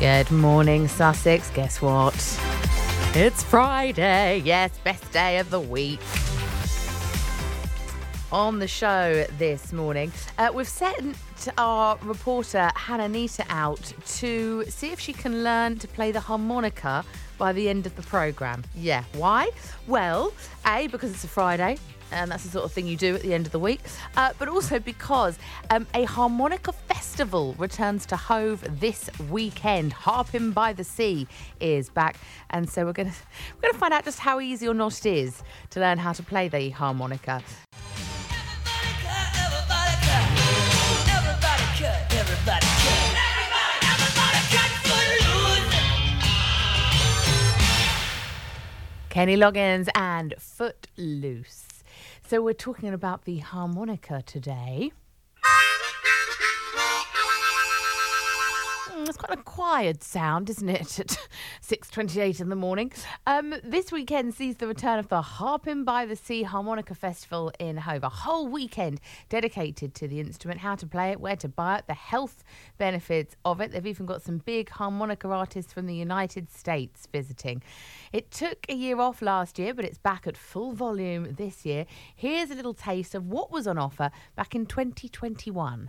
Good morning, Sussex. Guess what? It's Friday. Yes, best day of the week. On the show this morning, we've sent our reporter Hannah Nita out to see if she can learn to play the harmonica by the end of the programme. Yeah, why? Well, A, because it's a Friday, and that's the sort of thing you do at the end of the week, but also because a harmonica festival returns to Hove this weekend. Harping by the Sea is back, and so we're going to find out just how easy or not it is to learn how to play the harmonica. Kenny Loggins and Footloose. So we're talking about the harmonica today. It's quite a quiet sound, isn't it, at 6:28 in the morning. This weekend sees the return of the Harping by the Sea Harmonica Festival in Hove. A whole weekend dedicated to the instrument, how to play it, where to buy it, the health benefits of it. They've even got some big harmonica artists from the United States visiting. It took a year off last year, but it's back at full volume this year. Here's a little taste of what was on offer back in 2021.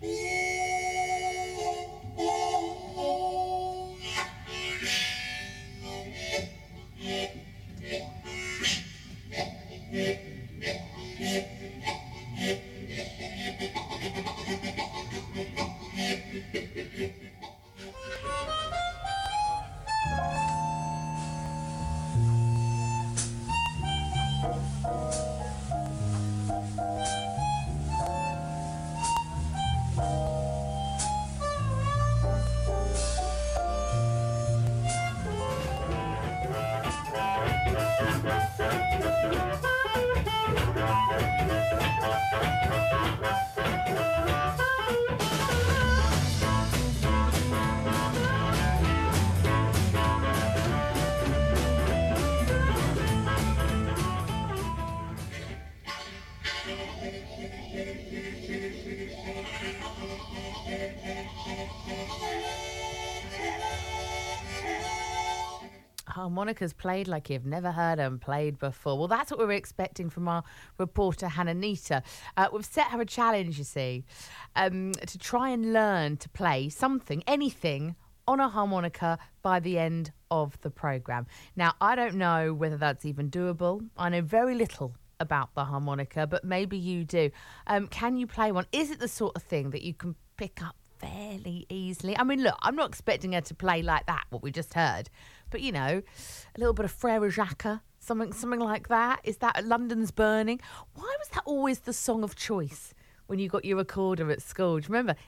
Harmonicas played like you've never heard them played before. Well, that's what we were expecting from our reporter Hannah Nita. We've set her a challenge, you see, to try and learn to play something, anything, on a harmonica by the end of the programme. Now, I don't know whether that's even doable. I know very little about the harmonica, but maybe you do. Can you play one? Is it the sort of thing that you can pick up fairly easily? I mean, look, I'm not expecting her to play like that, what we just heard. But, you know, a little bit of Frère Jacques, something like that. Is that London's Burning? Why was that always the song of choice when you got your recorder at school? Do you remember?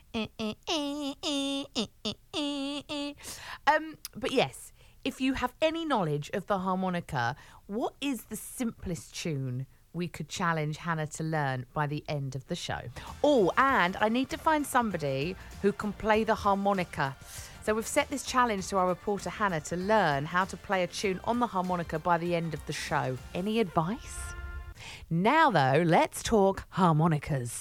But yes, if you have any knowledge of the harmonica, what is the simplest tune we could challenge Hannah to learn by the end of the show? Oh, and I need to find somebody who can play the harmonica. So we've set this challenge to our reporter Hannah to learn how to play a tune on the harmonica by the end of the show. Any advice? Now, though, let's talk harmonicas.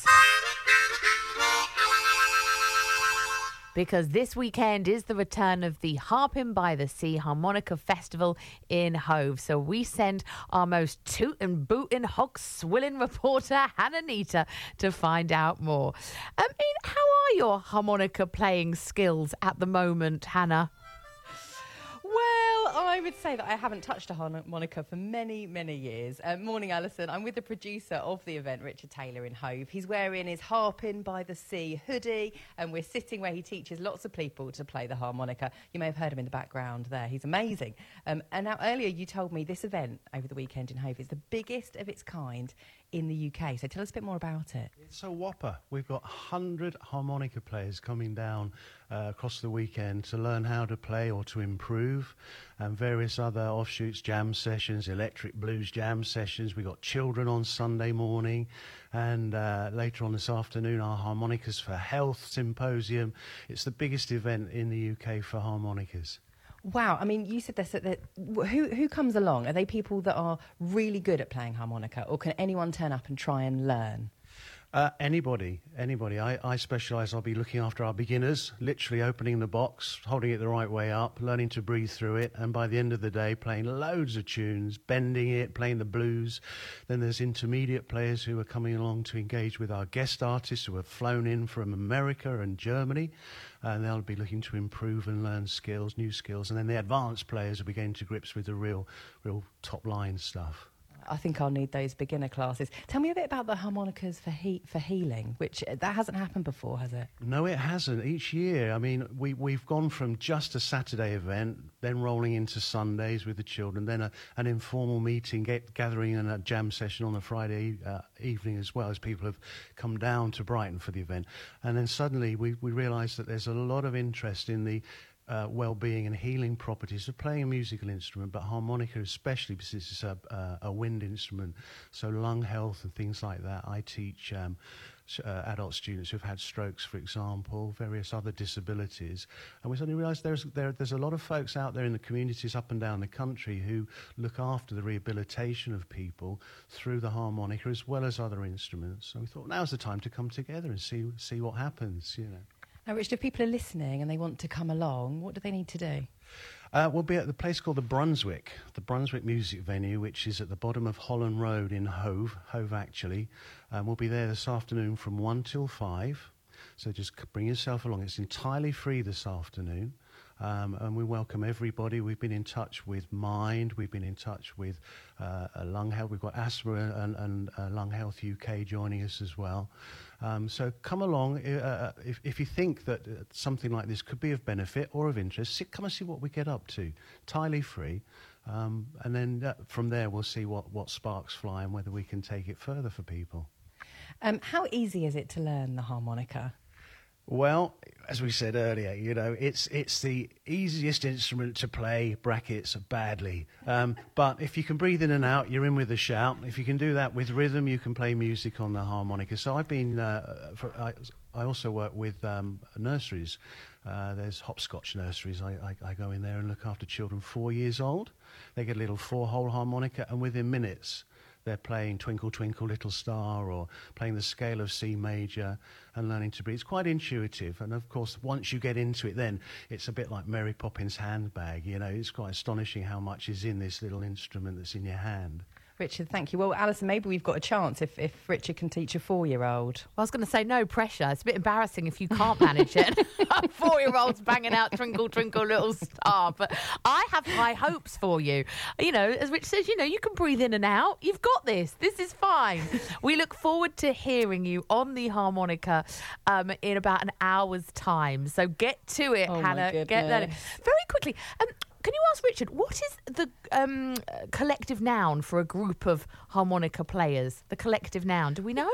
Because this weekend is the return of the Harping by the Sea Harmonica Festival in Hove. So we send our most tootin' bootin' hog swilling reporter Hannah Nita to find out more. I mean, how are your harmonica playing skills at the moment, Hannah? Well, I would say that I haven't touched a harmonica for many, many years. Morning, Alison. I'm with the producer of the event, Richard Taylor, in Hove. He's wearing his Harping by the Sea hoodie, and we're sitting where he teaches lots of people to play the harmonica. You may have heard him in the background there. He's amazing. And now, earlier, you told me this event over the weekend in Hove is the biggest of its kind in the UK. So tell us a bit more about it. It's a whopper. We've got 100 harmonica players coming down across the weekend to learn how to play or to improve, and various other offshoots, jam sessions, electric blues jam sessions. We've got children on Sunday morning, and later on this afternoon, our Harmonicas for Health Symposium. It's the biggest event in the UK for harmonicas. Wow, I mean, you said this, that who comes along? Are they people that are really good at playing harmonica, or can anyone turn up and try and learn? Anybody. I specialise, I'll be looking after our beginners, literally opening the box, holding it the right way up, learning to breathe through it, and by the end of the day playing loads of tunes, bending it, playing the blues. Then there's intermediate players who are coming along to engage with our guest artists who have flown in from America and Germany, and they'll be looking to improve and learn skills, new skills. And then the advanced players will be getting to grips with the real top-line stuff. I think I'll need those beginner classes. Tell me a bit about the harmonicas for healing, which that hasn't happened before, has it? No, it hasn't. Each year, I mean, we've gone from just a Saturday event, then rolling into Sundays with the children, then an informal meeting, gathering and a jam session on a Friday evening as well, as people have come down to Brighton for the event. And then suddenly we realised that there's a lot of interest in the well-being and healing properties of playing a musical instrument, but harmonica especially because it's a wind instrument, so lung health and things like that. I teach adult students who've had strokes, for example, various other disabilities, and we suddenly realised there's a lot of folks out there in the communities up and down the country who look after the rehabilitation of people through the harmonica as well as other instruments. So we thought now's the time to come together and see what happens, you know. Now, Richard, if people are listening and they want to come along, what do they need to do? We'll be at the place called the Brunswick Music Venue, which is at the bottom of Holland Road in Hove actually. We'll be there this afternoon from 1 till 5, so just bring yourself along. It's entirely free this afternoon. And we welcome everybody. We've been in touch with Mind, we've been in touch with Lung Health, we've got Asthma and Lung Health UK joining us as well. So come along. If you think that something like this could be of benefit or of interest, come and see what we get up to. Entirely free. And then from there we'll see what sparks fly and whether we can take it further for people. How easy is it to learn the harmonica? Well, as we said earlier, you know, it's the easiest instrument to play, brackets, badly. But if you can breathe in and out, you're in with a shout. If you can do that with rhythm, you can play music on the harmonica. So I've been, I also work with nurseries. There's hopscotch nurseries. I go in there and look after children 4 years old. They get a little 4-hole harmonica, and within minutes, they're playing Twinkle, Twinkle, Little Star, or playing the scale of C major and learning to breathe. It's quite intuitive. And, of course, once you get into it, then it's a bit like Mary Poppins' handbag. You know, it's quite astonishing how much is in this little instrument that's in your hand. Richard, thank you. Well, Alison, maybe we've got a chance if Richard can teach a 4-year-old. Well, I was going to say no pressure. It's a bit embarrassing if you can't manage it. A 4-year-old's banging out Twinkle, Twinkle, Little Star. But I have high hopes for you. You know, as Richard says, you know, you can breathe in and out. You've got this. This is fine. We look forward to hearing you on the harmonica in about an hour's time. So get to it, Hannah. Get learning. Very quickly. Can you ask Richard, what is the collective noun for a group of harmonica players? The collective noun, do we know?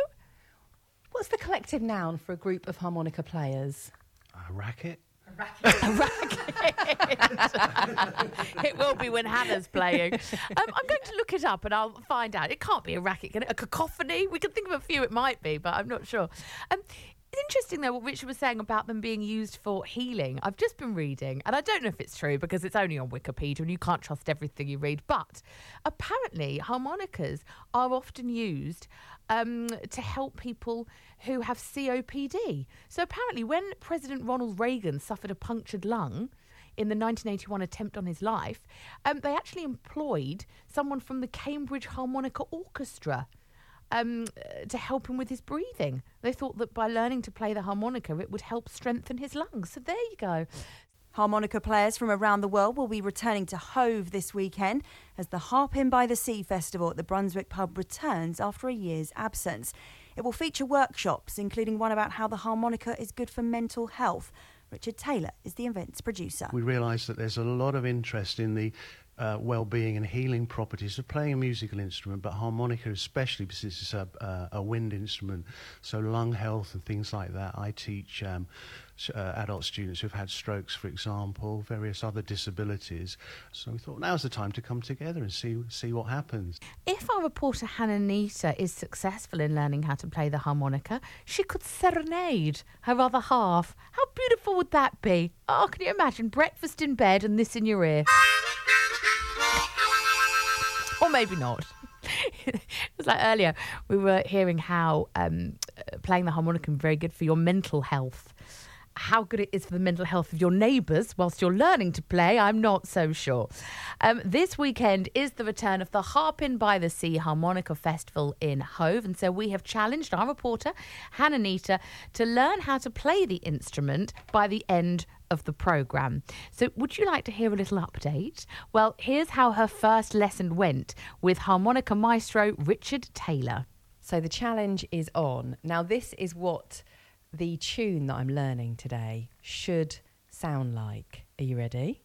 What's the collective noun for a group of harmonica players? A racket. A racket. It will be when Hannah's playing. I'm going to look it up and I'll find out. It can't be a racket, can it? A cacophony? We can think of a few it might be, but I'm not sure. It's interesting, though, what Richard was saying about them being used for healing. I've just been reading, and I don't know if it's true because it's only on Wikipedia and you can't trust everything you read, but apparently harmonicas are often used to help people who have COPD. So apparently when President Ronald Reagan suffered a punctured lung in the 1981 attempt on his life, they actually employed someone from the Cambridge Harmonica Orchestra to help him with his breathing. They thought that by learning to play the harmonica, it would help strengthen his lungs. So there you go. Harmonica players from around the world will be returning to Hove this weekend as the Harping by the Sea Festival at the Brunswick Pub returns after a year's absence. It will feature workshops, including one about how the harmonica is good for mental health. Richard Taylor is the event's producer. We realised that there's a lot of interest in the well-being and healing properties of playing a musical instrument, but harmonica especially because it's a wind instrument, so lung health and things like that. I teach adult students who've had strokes, for example, various other disabilities. So we thought now's the time to come together and see what happens. If our reporter Hannah Nita is successful in learning how to play the harmonica, she could serenade her other half. How beautiful would that be? Oh, can you imagine? Breakfast in bed and this in your ear. Or maybe not. It was like earlier, we were hearing how playing the harmonica can be very good for your mental health. How good it is for the mental health of your neighbours whilst you're learning to play, I'm not so sure. This weekend is the return of the Harpin by the Sea Harmonica Festival in Hove, and so we have challenged our reporter, Hannah Nita, to learn how to play the instrument by the end of the programme. So would you like to hear a little update? Well, here's how her first lesson went with harmonica maestro Richard Taylor. So the challenge is on. Now, this is what the tune that I'm learning today should sound like. Are you ready?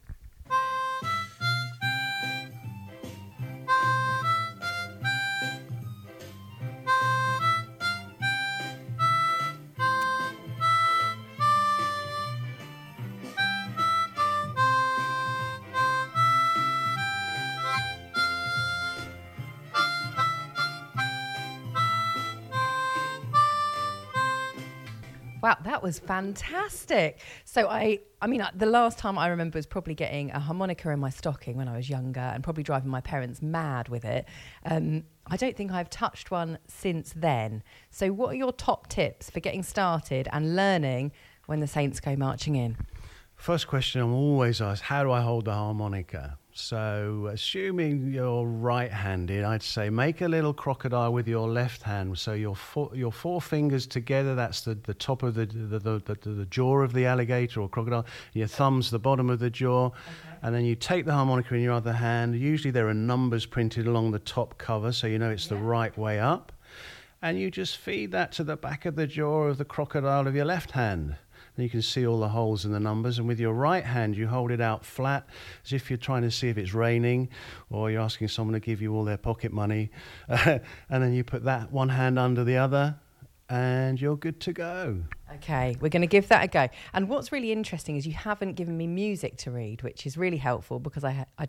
Wow, that was fantastic. So I mean, the last time I remember was probably getting a harmonica in my stocking when I was younger and probably driving my parents mad with it. I don't think I've touched one since then. So what are your top tips for getting started and learning when the Saints go marching in? First question I'm always asked, how do I hold the harmonica? So assuming you're right-handed, I'd say make a little crocodile with your left hand. So your four fingers together, that's the top of the jaw of the alligator or crocodile. Your thumb's the bottom of the jaw. Okay. And then you take the harmonica in your other hand. Usually there are numbers printed along the top cover, so you know it's the right way up. And you just feed that to the back of the jaw of the crocodile of your left hand. And you can see all the holes in the numbers. And with your right hand, you hold it out flat as if you're trying to see if it's raining or you're asking someone to give you all their pocket money. And then you put that one hand under the other and you're good to go. Okay, we're going to give that a go. And what's really interesting is you haven't given me music to read, which is really helpful because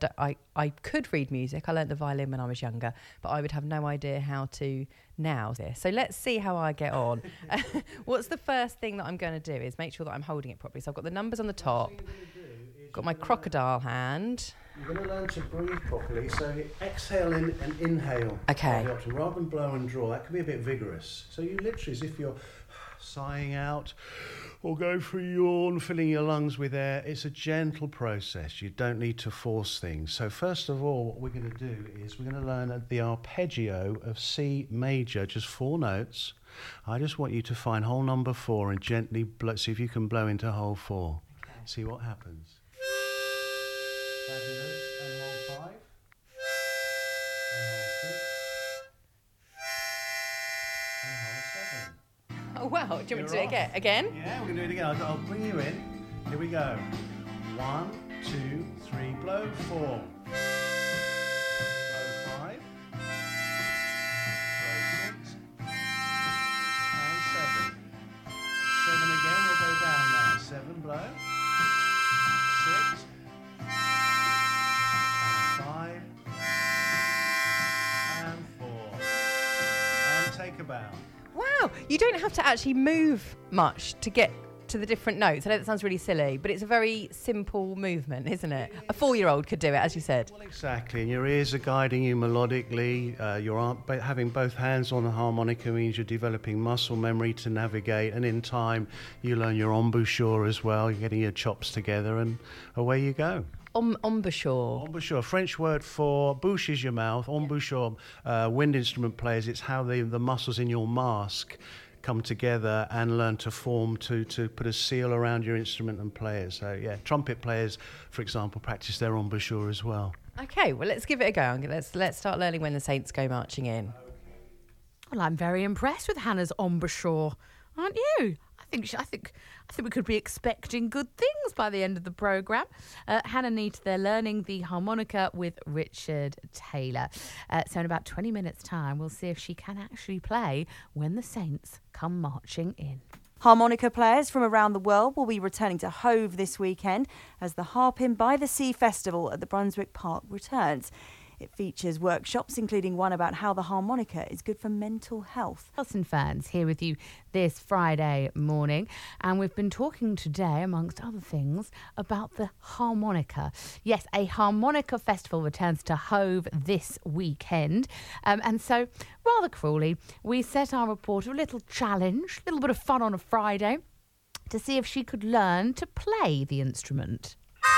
I could read music. I learnt the violin when I was younger, but I would have no idea how to now. So let's see how I get on. What's the first thing that I'm going to do is make sure that I'm holding it properly. So I've got the numbers on the top, got my crocodile hand. You're going to learn to breathe properly, so exhale in and inhale. Okay. Rather than blow and draw, that can be a bit vigorous. So you literally, as if you're sighing out or go for a yawn, filling your lungs with air. It's a gentle process. You don't need to force things. So first of all, what we're going to do is we're going to learn the arpeggio of C major, just 4 notes. I just want you to find hole number 4 and gently blow, see if you can blow into hole 4. Okay. See what happens. Fabulous. And hole 5. And hole 6. And hole 7. Oh, wow. Do you want me to do it again? Yeah, we're going to do it again. I'll bring you in. Here we go. 1, 2, 3, blow 4. Blow 5. Blow 6. And 7. 7 again, we'll go down now. 7, blow. 6. And 5. And 4. And take a bow. Wow, you don't have to actually move much to get to the different notes. I know that sounds really silly, but it's a very simple movement, isn't it? A 4-year-old could do it, as you said. Well, exactly, and your ears are guiding you melodically. Having both hands on the harmonica means you're developing muscle memory to navigate, and in time you learn your embouchure as well. You're getting your chops together, and away you go. Embouchure. Embouchure, French word for bouche is your mouth. Embouchure, wind instrument players, it's how the muscles in your mask come together and learn to form to put a seal around your instrument and play it. So yeah, trumpet players, for example, practice their embouchure as well. Okay, well, let's give it a go. Let's start learning when the Saints go marching in. Well, I'm very impressed with Hannah's embouchure, aren't you? I think we could be expecting good things by the end of the programme. Hannah Nita, they're learning the harmonica with Richard Taylor. So in about 20 minutes' time, we'll see if she can actually play when the Saints come marching in. Harmonica players from around the world will be returning to Hove this weekend as the Harpin by the Sea Festival at the Brunswick Park returns. It features workshops, including one about how the harmonica is good for mental health. Alison Ferns here with you this Friday morning, and we've been talking today, amongst other things, about the harmonica. Yes, a harmonica festival returns to Hove this weekend, and so rather cruelly we set our reporter a little challenge, a little bit of fun on a Friday, to see if she could learn to play the instrument.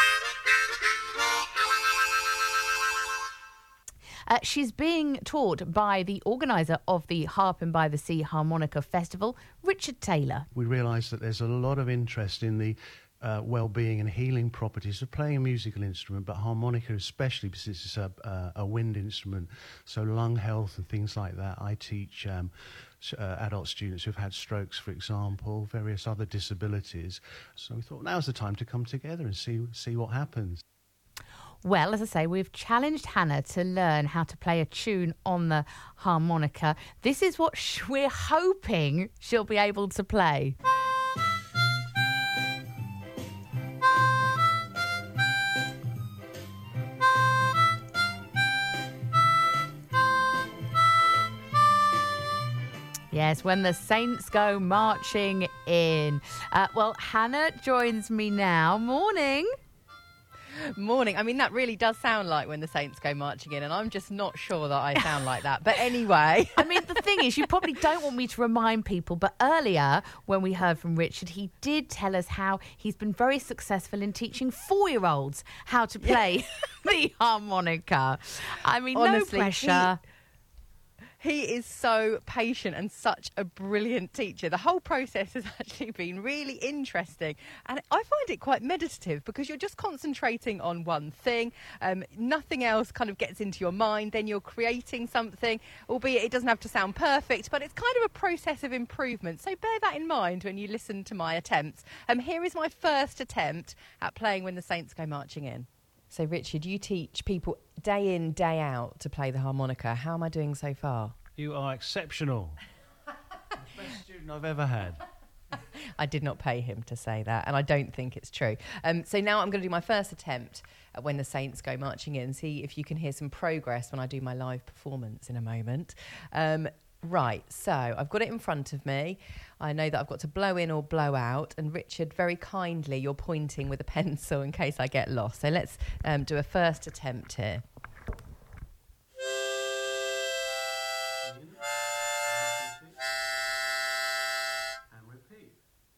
She's being taught by the organiser of the Harping by the Sea Harmonica Festival, Richard Taylor. We realise that there's a lot of interest in the well-being and healing properties of playing a musical instrument, but harmonica especially because it's a wind instrument, so lung health and things like that. I teach adult students who've had strokes, for example, various other disabilities. So we thought now's the time to come together and see what happens. Well, as I say, we've challenged Hannah to learn how to play a tune on the harmonica. This is what we're hoping she'll be able to play. Yes, when the Saints go marching in. Well, Hannah joins me now. Morning. Morning. I mean, that really does sound like when the Saints go marching in, and I'm just not sure that I sound like that. But anyway. I mean, the thing is, you probably don't want me to remind people, but earlier when we heard from Richard, he did tell us how he's been very successful in teaching 4-year-olds how to play the harmonica. I mean, honestly, no pressure. He is so patient and such a brilliant teacher. The whole process has actually been really interesting. And I find it quite meditative because you're just concentrating on one thing. Nothing else kind of gets into your mind. Then you're creating something, albeit it doesn't have to sound perfect, but it's kind of a process of improvement. So bear that in mind when you listen to my attempts. Here is my first attempt at playing When the Saints Go Marching In. So, Richard, you teach people day in, day out to play the harmonica. How am I doing so far? You are exceptional. The best student I've ever had. I did not pay him to say that, and I don't think it's true. So now I'm going to do my first attempt at When the Saints Go Marching In. See if you can hear some progress when I do my live performance in a moment. Right, so I've got it in front of me. I know that I've got to blow in or blow out. And Richard, very kindly, you're pointing with a pencil in case I get lost. So let's do a first attempt here. And repeat.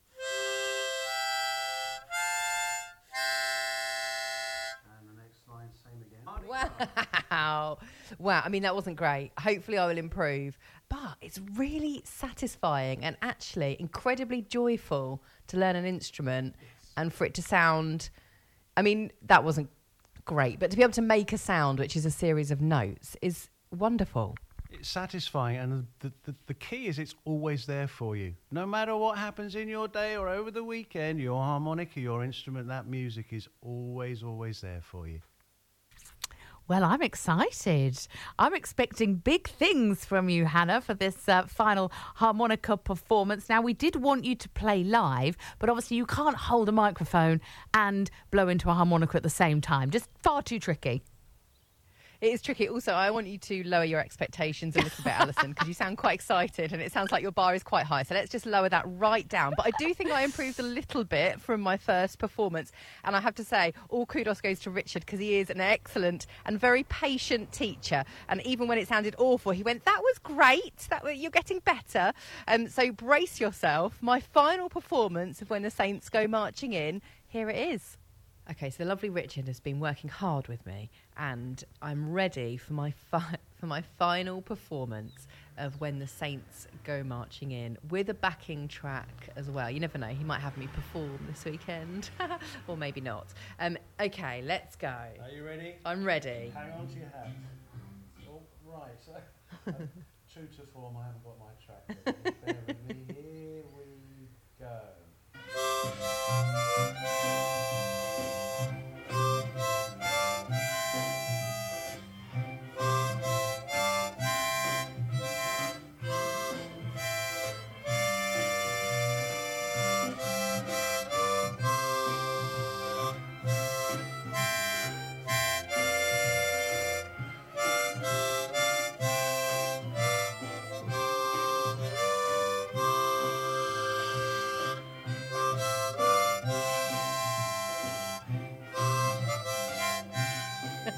And the next line, same again. Wow. Wow. I mean, that wasn't great. Hopefully I will improve. But it's really satisfying and actually incredibly joyful to learn an instrument and for it to sound... I mean, that wasn't great. But to be able to make a sound, which is a series of notes, is wonderful. It's satisfying, and the key is it's always there for you. No matter what happens in your day or over the weekend, your harmonica, your instrument, that music is always, always there for you. Well, I'm excited. I'm expecting big things from you, Hannah, for this final harmonica performance. Now, we did want you to play live, but obviously you can't hold a microphone and blow into a harmonica at the same time. Just far too tricky. It is tricky. Also, I want you to lower your expectations a little bit, Alison, because you sound quite excited and it sounds like your bar is quite high. So let's just lower that right down. But I do think I improved a little bit from my first performance. And I have to say, all kudos goes to Richard because he is an excellent and very patient teacher. And even when it sounded awful, he went, that was great. You're getting better. So brace yourself. My final performance of When the Saints Go Marching In, here it is. Okay, so the lovely Richard has been working hard with me, and I'm ready for my final performance of When the Saints Go Marching In, with a backing track as well. You never know, he might have me perform this weekend, or maybe not. Okay, let's go. Are you ready? I'm ready. Hang on to your hat. Oh, right, so 2 to form, I haven't got my track. Bear with me. Here we go.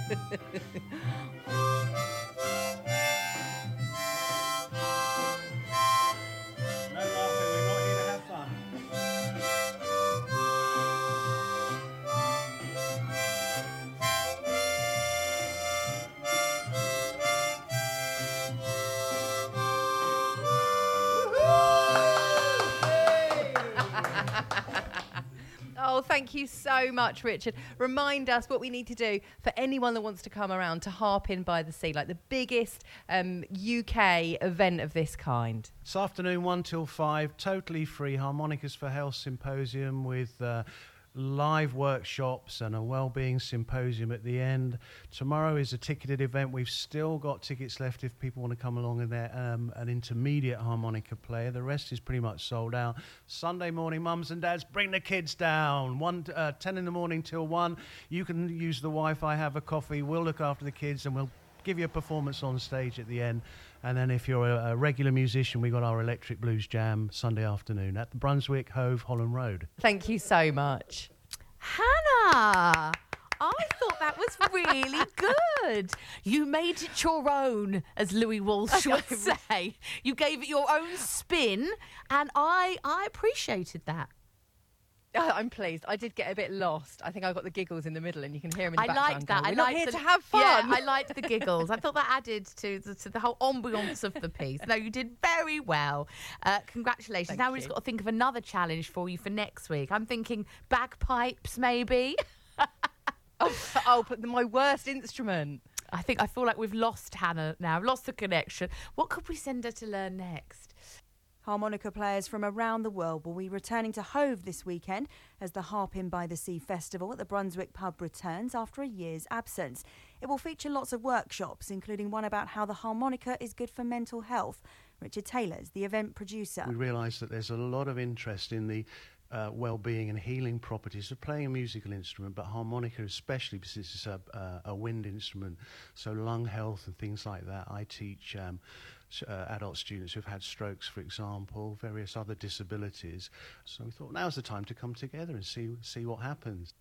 No laughing, we're not here to have fun. Oh, thank you so much, Richard. Remind us what we need to do for anyone that wants to come around to Harpin by the Sea, like the biggest UK event of this kind. This afternoon, 1 till 5, totally free Harmonicas for Health symposium with live workshops and a wellbeing symposium at the end. Tomorrow is a ticketed event. We've still got tickets left if people want to come along, and they're an intermediate harmonica player. The rest is pretty much sold out. Sunday morning, mums and dads, bring the kids down. 10 in the morning till 1. You can use the Wi-Fi, have a coffee. We'll look after the kids and we'll give you a performance on stage at the end. And then if you're a regular musician, we've got our Electric Blues Jam Sunday afternoon at the Brunswick, Hove, Holland Road. Thank you so much. Hannah, I thought that was really good. You made it your own, as Louis Walsh would say. You gave it your own spin, and I appreciated that. I'm pleased. I did get a bit lost. I think I got the giggles in the middle, and you can hear them in the background. Liked that. We're not here to have fun. Yeah, I liked the giggles. I thought that added to the whole ambiance of the piece. No, you did very well. Congratulations. Thank now we've you. just got to think of another challenge for you for next week. I'm thinking bagpipes, maybe. But my worst instrument. I feel like we've lost Hannah now. I've lost the connection. What could we send her to learn next? Harmonica players from around the world will be returning to Hove this weekend as the Harpin by the Sea festival at the Brunswick pub returns after a year's absence. It will feature lots of workshops, including one about how the harmonica is good for mental health. Richard Taylor is the event producer. We realise that there's a lot of interest in the well-being and healing properties of playing a musical instrument, but harmonica especially because it's a wind instrument, so lung health and things like that. I teach adult students who've had strokes, for example, various other disabilities. So we thought now's the time to come together and see what happens.